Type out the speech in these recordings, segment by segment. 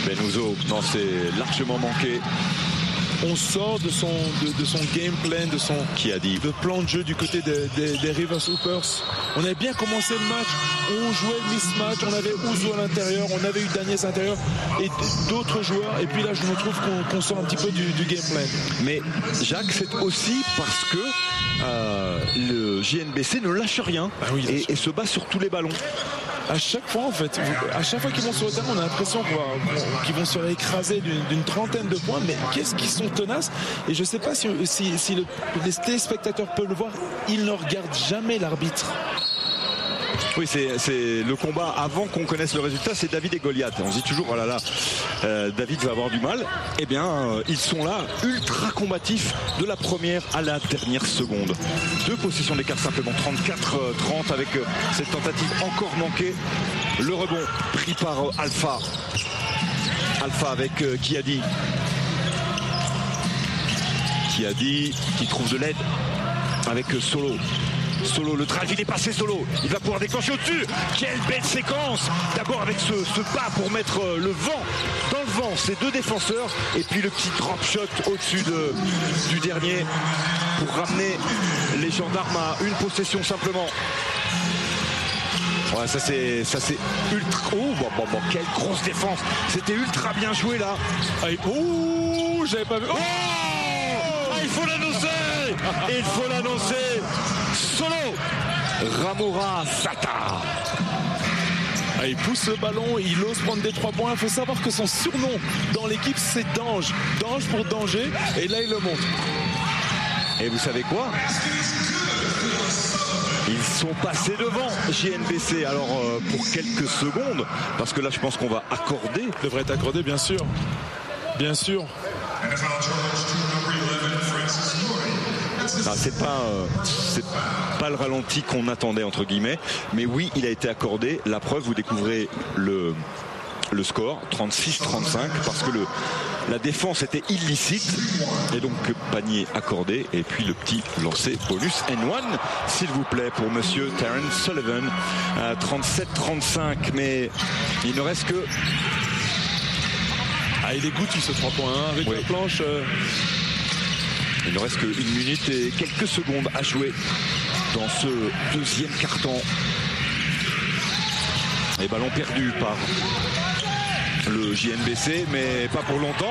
Benouzo, non, c'est largement manqué. On sort de son game plan, de plan de jeu du côté des Rivers Hoopers. On avait bien commencé le match, on jouait mismatch, on avait Ouzo à l'intérieur, on avait eu Daniels à l'intérieur et d'autres joueurs. Et puis là, je me trouve qu'on sort un petit peu du game plan. Mais Jacques, c'est aussi parce que le JNBC ne lâche rien et se bat sur tous les ballons. À chaque fois, en fait, à chaque fois qu'ils vont sur le terrain, on a l'impression qu'ils vont se faire écraser d'une trentaine de points. Mais qu'est-ce qu'ils sont tenaces. Et je ne sais pas si les téléspectateurs peuvent le voir, ils ne regardent jamais l'arbitre. Oui, c'est le combat avant qu'on connaisse le résultat, c'est David et Goliath. On se dit toujours, oh là là, David va avoir du mal. Eh bien, ils sont là, ultra combatifs de la première à la dernière seconde. 2 possessions d'écart simplement, 34-30 avec cette tentative encore manquée. Le rebond pris par Alpha. Alpha avec Kiadi. Kiadi qui trouve de l'aide avec Solo. Solo, le drive, il est passé Solo. Il va pouvoir déclencher au-dessus. Quelle belle séquence. D'abord avec ce pas pour mettre le vent dans le vent. Ces 2 défenseurs. Et puis le petit drop shot au-dessus du dernier pour ramener les gendarmes à une possession simplement. Ouais, ça c'est ultra. Oh, bon, quelle grosse défense. C'était ultra bien joué là. Oh, j'avais pas vu. Oh, il faut l'annoncer. Il faut l'annoncer. Solo Ramora Sata. Il pousse le ballon, il ose prendre des 3 points. Il faut savoir que son surnom dans l'équipe c'est Dange. Dange pour danger. Et là il le montre. Et vous savez quoi? Ils sont passés devant JNBC. Alors pour quelques secondes, parce que là je pense qu'on va accorder. Devrait être accordé, bien sûr. Bien sûr. C'est pas le ralenti qu'on attendait entre guillemets, mais oui, il a été accordé. La preuve, vous découvrez le score 36-35 parce que la défense était illicite et donc panier accordé. Et puis le petit lancer bonus N1 s'il vous plaît pour monsieur Terrence Sullivan. 37-35, mais il ne reste que il est goûtu ce 3 points avec la planche. Il ne reste qu'1 minute et quelques secondes à jouer dans ce deuxième carton. Les ballons perdus par le JNBC, mais pas pour longtemps.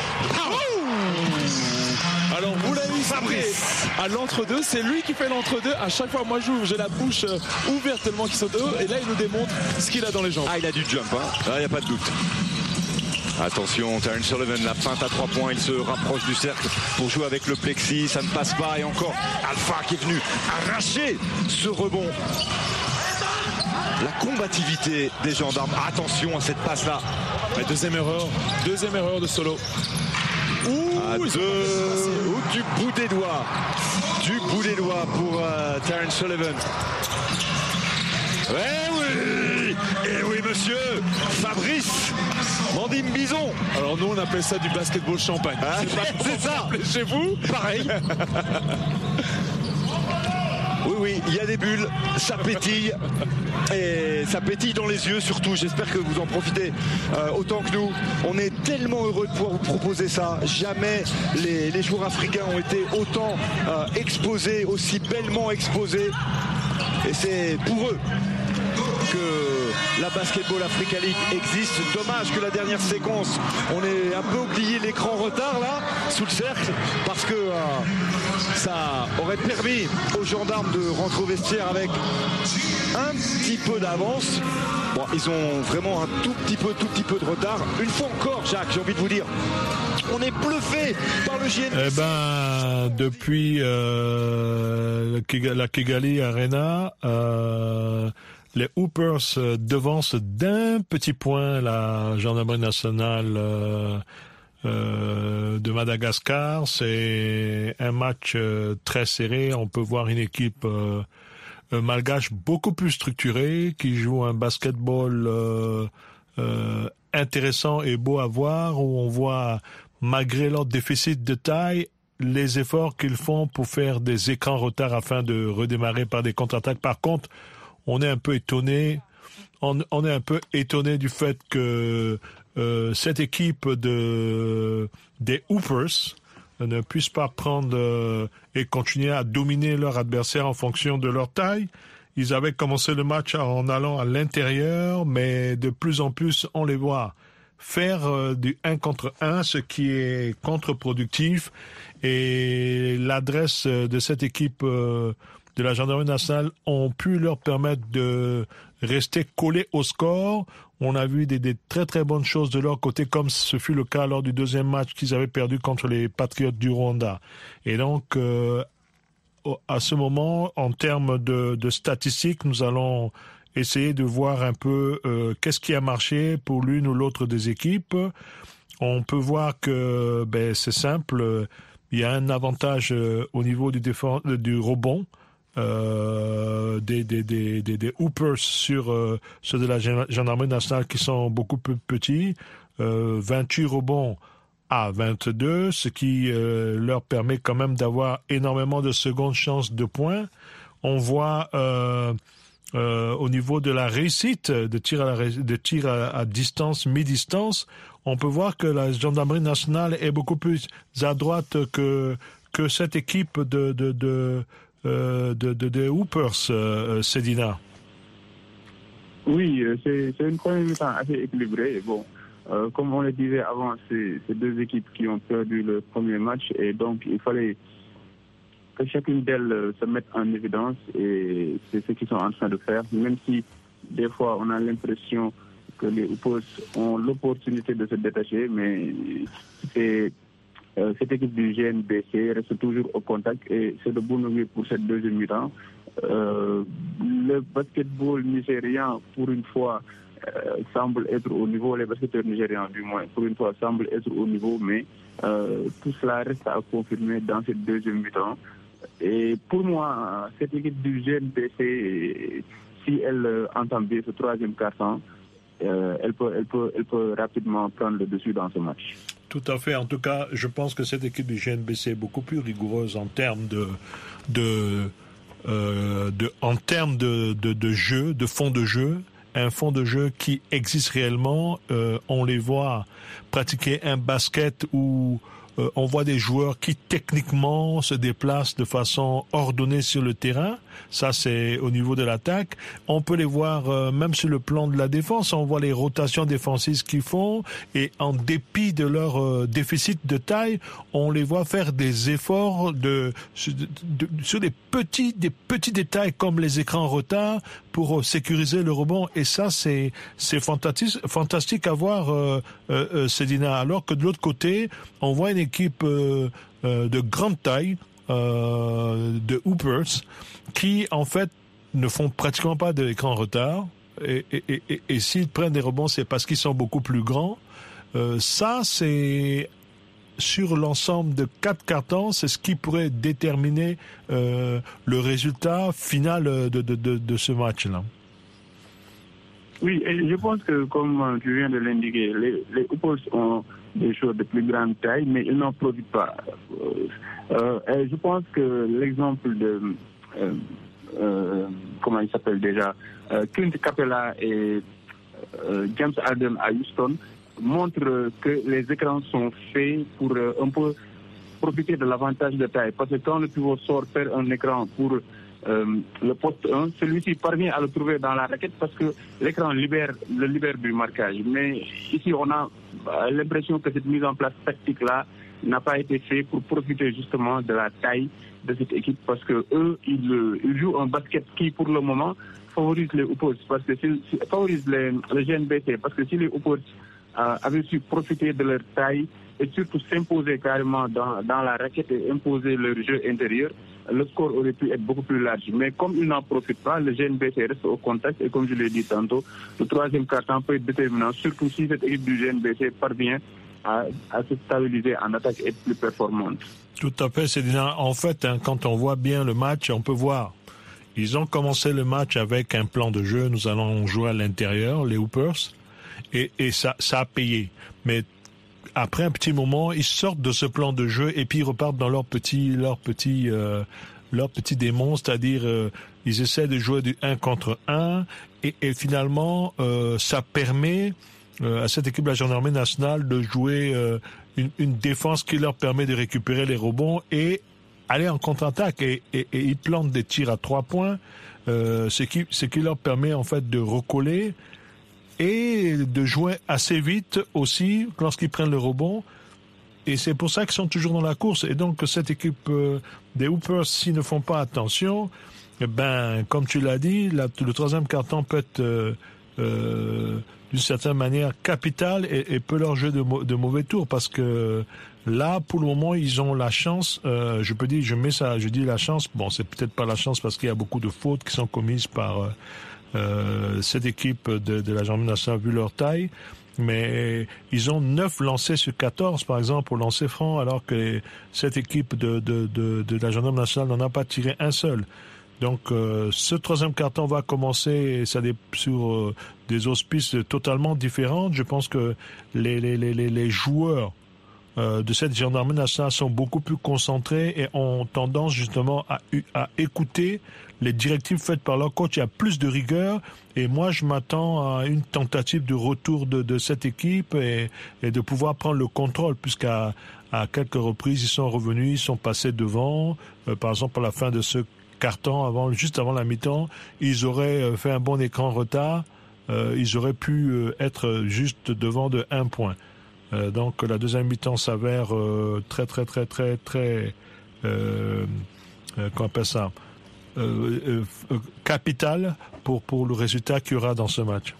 Alors vous l'avez Fabrice à l'entre-deux, c'est lui qui fait l'entre-deux. À chaque fois, moi j'ai la bouche ouverte tellement qu'il saute haut. Et là, il nous démontre ce qu'il a dans les jambes. Il a du jump, il n'y a pas de doute. Attention, Terrence Sullivan, la feinte à 3 points, il se rapproche du cercle pour jouer avec le plexi, ça ne passe pas et encore Alpha qui est venu arracher ce rebond. La combativité des gendarmes, attention à cette passe-là. Deuxième erreur de Solo. Du bout des doigts pour Terrence Sullivan. Eh oui monsieur, Fabrice Mandim Bison. Alors nous on appelle ça du basketball champagne. C'est ça. Chez vous pareil. Oui, il y a des bulles, ça pétille et ça pétille dans les yeux surtout. J'espère que vous en profitez autant que nous. On est tellement heureux de pouvoir vous proposer ça. Jamais les joueurs africains ont été autant exposés, aussi bellement exposés. Et c'est pour eux que la Basketball Africa League existe. Dommage que la dernière séquence, on ait un peu oublié l'écran retard là, sous le cercle, parce que ça aurait permis aux gendarmes de rentrer au vestiaire avec un petit peu d'avance. Bon, ils ont vraiment un tout petit peu de retard. Une fois encore, Jacques, j'ai envie de vous dire, on est bluffé par le JNBC. Depuis la Kigali Arena, les Hoopers devancent d'un petit point la gendarmerie nationale de Madagascar. C'est un match très serré. On peut voir une équipe malgache beaucoup plus structurée qui joue un basketball intéressant et beau à voir, où on voit, malgré leur déficit de taille, les efforts qu'ils font pour faire des écrans retard afin de redémarrer par des contre-attaques. Par contre, on est un peu étonné du fait que cette équipe des Hoopers ne puisse pas prendre et continuer à dominer leur adversaire en fonction de leur taille. Ils avaient commencé le match en allant à l'intérieur, mais de plus en plus, on les voit faire du 1 contre 1, ce qui est contre-productif. Et l'adresse de cette équipe de la Gendarmerie nationale ont pu leur permettre de rester collés au score. On a vu des très très bonnes choses de leur côté, comme ce fut le cas lors du deuxième match qu'ils avaient perdu contre les Patriotes du Rwanda. Et donc, à ce moment, en termes de statistiques, nous allons essayer de voir un peu qu'est-ce qui a marché pour l'une ou l'autre des équipes. On peut voir que c'est simple, il y a un avantage au niveau du rebond. Des Hoopers sur ceux de la Gendarmerie nationale qui sont beaucoup plus petits, 28 rebonds à 22, ce qui leur permet quand même d'avoir énormément de secondes chances de points. On voit au niveau de la réussite de tir à distance, mi-distance, on peut voir que la Gendarmerie nationale est beaucoup plus à droite que cette équipe de Hoopers, Sedina. Oui, c'est une première mi-temps assez équilibrée. Bon, comme on le disait avant, c'est deux équipes qui ont perdu le premier match et donc il fallait que chacune d'elles se mette en évidence et c'est ce qu'ils sont en train de faire, même si des fois on a l'impression que les Hoopers ont l'opportunité de se détacher, mais cette équipe du GNBC reste toujours au contact et c'est de bon augure pour cette deuxième mi-temps. Le basketball nigérian, pour une fois, semble être au niveau, les basketteurs nigérians du moins, pour une fois, semblent être au niveau, mais tout cela reste à confirmer dans cette deuxième mi-temps. Et pour moi, cette équipe du GNBC, si elle entame bien ce troisième quart-temps, elle peut rapidement prendre le dessus dans ce match. Tout à fait. En tout cas, je pense que cette équipe du GNBC est beaucoup plus rigoureuse en termes de jeu, de fond de jeu. Un fond de jeu qui existe réellement. On les voit pratiquer un basket où on voit des joueurs qui techniquement se déplacent de façon ordonnée sur le terrain. Ça, c'est au niveau de l'attaque. On peut les voir même sur le plan de la défense. On voit les rotations défensives qu'ils font et en dépit de leur déficit de taille, on les voit faire des efforts sur des petits détails comme les écrans en retard pour sécuriser le rebond. Et ça, c'est fantastique à voir, Sedina. Alors que de l'autre côté, on voit une équipe de grande taille, de Hoopers, qui en fait ne font pratiquement pas d'écran en retard et s'ils prennent des rebonds, c'est parce qu'ils sont beaucoup plus grands. Ça, c'est sur l'ensemble de 4 cartons, c'est ce qui pourrait déterminer le résultat final de ce match-là. Oui, et je pense que comme tu viens de l'indiquer, les Hoopers ont des joueurs de plus grande taille, mais ils n'en profitent pas. Et je pense que l'exemple de comment il s'appelle déjà, Clint Capella et James Harden à Houston montre que les écrans sont faits pour un peu profiter de l'avantage de taille. Parce que quand le pivot sort faire un écran pour le poste 1, celui-ci parvient à le trouver dans la raquette parce que l'écran le libère du marquage. Mais ici, on a l'impression que cette mise en place tactique-là n'a pas été faite pour profiter justement de la taille de cette équipe parce que eux, ils jouent un basket qui, pour le moment, favorise les Hoopers parce que favorise le GNBC parce que si les Hoopers avaient su profiter de leur taille et surtout s'imposer carrément dans la raquette et imposer leur jeu intérieur, le score aurait pu être beaucoup plus large. Mais comme ils n'en profitent pas, le GNBC reste au contact et comme je l'ai dit tantôt, le troisième quart-temps peut être déterminant, surtout si cette équipe du GNBC parvient à se stabiliser en attaque et être plus performante. Tout à fait, Sedina. En fait, quand on voit bien le match, on peut voir. Ils ont commencé le match avec un plan de jeu. Nous allons jouer à l'intérieur, les Hoopers, et ça a payé. Mais après un petit moment, ils sortent de ce plan de jeu et puis ils repartent dans leur petit démon, c'est-à-dire ils essaient de jouer du 1 contre 1 et finalement ça permet à cette équipe de la gendarmerie nationale de jouer une défense qui leur permet de récupérer les rebonds et aller en contre-attaque. Et ils plantent des tirs à 3 points, ce qui leur permet en fait de recoller et de jouer assez vite aussi lorsqu'ils prennent le rebond. Et c'est pour ça qu'ils sont toujours dans la course. Et donc, cette équipe des Hoopers, s'ils ne font pas attention, comme tu l'as dit, le troisième quart-temps peut être d'une certaine manière capital et peut leur jouer de mauvais tours. Parce que là, pour le moment, ils ont la chance. Je dis la chance. Bon, c'est peut-être pas la chance parce qu'il y a beaucoup de fautes qui sont commises par cette équipe de la gendarmerie nationale vu leur taille. Mais ils ont 9 lancers sur 14, par exemple, au lancer franc, alors que cette équipe de la gendarmerie nationale n'en a pas tiré un seul. Donc, ce troisième quart-temps va commencer sur des auspices totalement différents. Je pense que les joueurs de cette gendarmerie nationale sont beaucoup plus concentrés et ont tendance justement à écouter les directives faites par leur coach. Il y a plus de rigueur et moi je m'attends à une tentative de retour de cette équipe et de pouvoir prendre le contrôle puisqu'à quelques reprises ils sont revenus, ils sont passés devant. Par exemple à la fin de ce quart-temps, juste avant la mi-temps, ils auraient fait un bon écran retard, ils auraient pu être juste devant de 1 point. Donc la deuxième mi-temps s'avère très qu'on appelle ça capital pour le résultat qu'il y aura dans ce match.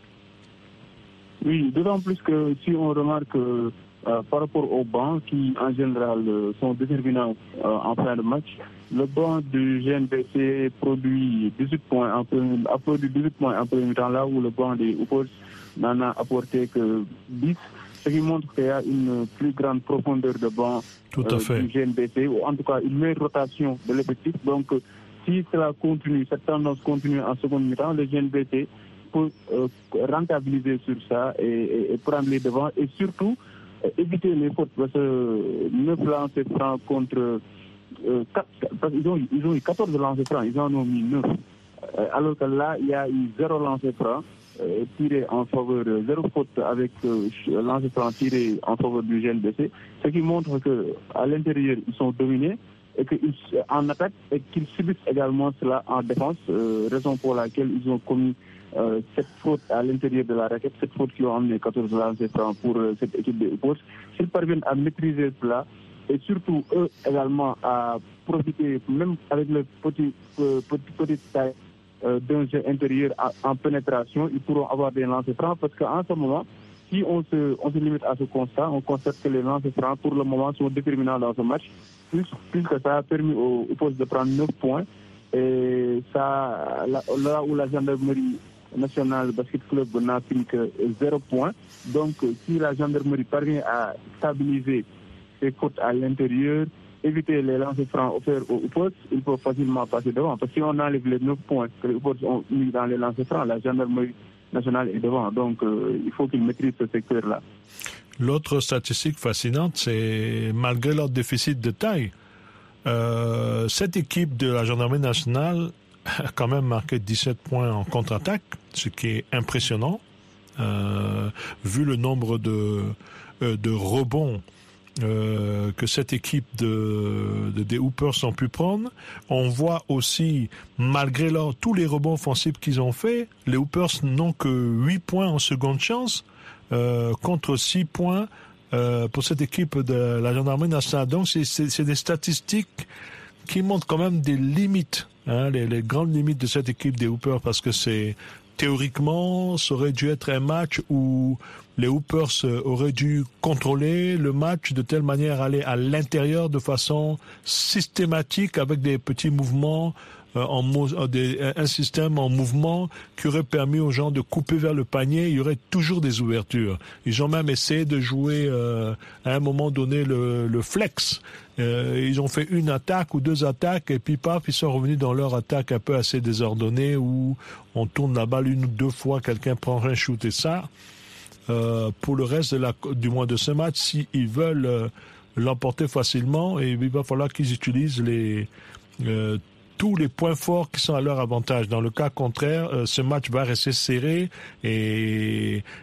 Oui, d'autant plus que si on remarque par rapport aux bancs qui en général sont déterminants en fin de match, le banc du GNBC produit 18 points en premier mi-temps, là où le banc des Hoopers n'en a apporté que 10. Ce qui montre qu'il y a une plus grande profondeur de banc du GNBC, ou en tout cas une meilleure rotation de l'effectif. Donc, si cela continue, cette tendance continue en seconde mi-temps, le GNBC peut rentabiliser sur ça et prendre les devants et surtout éviter les fautes. Parce que 9 lancers francs contre 4, parce qu'ils ont eu 14 lancers francs, ils en ont mis 9. Alors que là, il y a eu 0 lancers francs. Tiré en faveur, 0 faute avec lancer franc tiré en faveur du GNBC, ce qui montre qu'à l'intérieur, ils sont dominés et qu'ils en attaque et qu'ils subissent également cela en défense, raison pour laquelle ils ont commis cette faute à l'intérieur de la raquette, cette faute qui ont amené 14 lancers francs pour cette équipe de Hoopers. S'ils parviennent à maîtriser cela et surtout eux également à profiter, même avec le petit taille, d'un jeu intérieur en pénétration, ils pourront avoir des lancers francs parce qu'en ce moment, si on se limite à ce constat, on constate que les lancers francs pour le moment sont déterminants dans ce match, puisque ça a permis aux postes de prendre 9 points et ça, là où la gendarmerie nationale basket club n'a pris que 0 points. Donc si la gendarmerie parvient à stabiliser ses fautes à l'intérieur, éviter les lancers francs offerts aux Hoopers, il peut facilement passer devant. Parce que si on enlève les 9 points que les Hoopers ont mis dans les lancers francs, la gendarmerie nationale est devant. Donc, il faut qu'ils maîtrisent ce secteur-là. L'autre statistique fascinante, c'est malgré leur déficit de taille, cette équipe de la gendarmerie nationale a quand même marqué 17 points en contre-attaque, ce qui est impressionnant, vu le nombre de rebonds que cette équipe des Hoopers ont pu prendre. On voit aussi, malgré tous les rebonds offensifs qu'ils ont fait, les Hoopers n'ont que 8 points en seconde chance contre 6 points pour cette équipe de la gendarmerie nationale. Donc c'est des statistiques qui montrent quand même des limites, les grandes limites de cette équipe des Hoopers, parce que théoriquement, ça aurait dû être un match où les Hoopers auraient dû contrôler le match de telle manière à aller à l'intérieur de façon systématique avec des petits mouvements, un système en mouvement qui aurait permis aux gens de couper vers le panier. Il y aurait toujours des ouvertures. Ils ont même essayé de jouer à un moment donné le flex. Ils ont fait une attaque ou 2 attaques et puis paf, ils sont revenus dans leur attaque un peu assez désordonnée où on tourne la balle 1 ou 2 fois, quelqu'un prend un shoot et ça. Pour le reste du mois de ce match, s'ils veulent l'emporter facilement, et il va falloir qu'ils utilisent tous les points forts qui sont à leur avantage. Dans le cas contraire, ce match va rester serré et